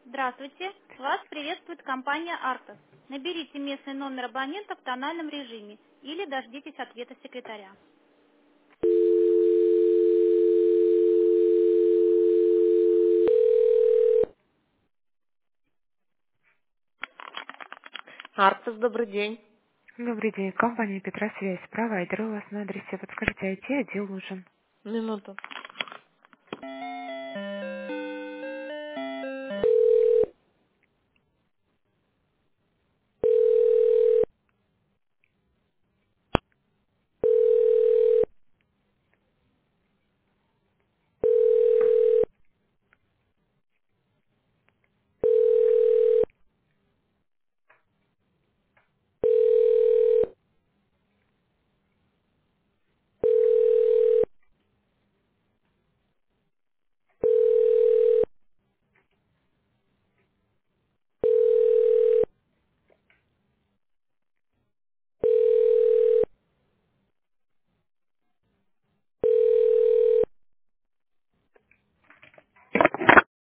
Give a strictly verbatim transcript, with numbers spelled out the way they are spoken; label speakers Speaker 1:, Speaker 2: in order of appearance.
Speaker 1: Здравствуйте. Вас приветствует компания «Артас». Наберите местный номер абонента в тональном режиме или дождитесь ответа секретаря. Артас, добрый день.
Speaker 2: Добрый день. Компания Петросвязь. Провайдер у вас на адресе. Подскажите, I T отдел нужен.
Speaker 1: Минуту.